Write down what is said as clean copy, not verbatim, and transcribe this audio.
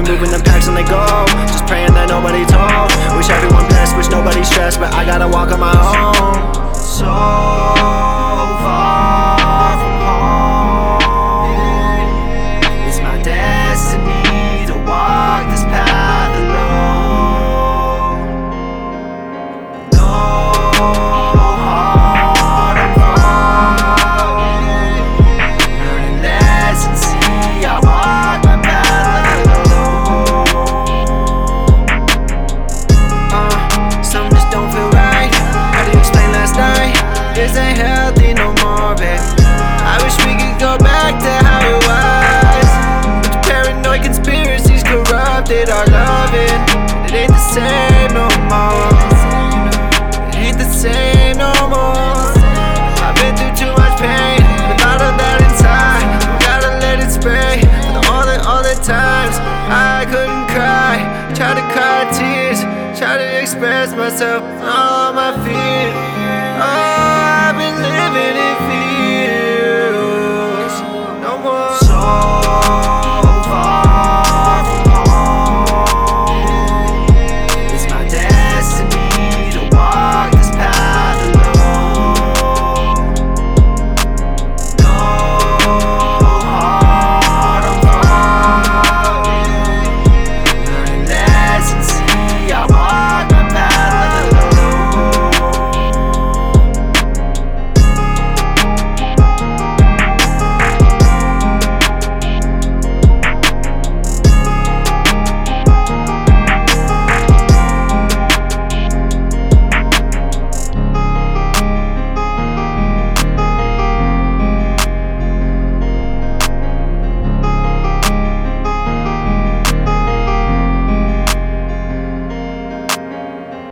moving them packs and they go. Just praying that nobody told. Wish everyone blessed, wish nobody stressed, but I gotta walk on my own. So far from home, it's my destiny to walk this path alone. No heart I'm falling, learning lessons, see I walk my path alone. Some just don't feel right. How do you explain last night? This ain't healthy no more, babe. I wish we could go back to how it was, but the paranoid conspiracies corrupted our loving. It ain't the same no more. It ain't the same no more. I've been through too much pain, and out of that inside, gotta let it spray. All the times I couldn't cry, tried to cry tears, try to express myself, all my fears. Oh, I've been living in fears, no more. So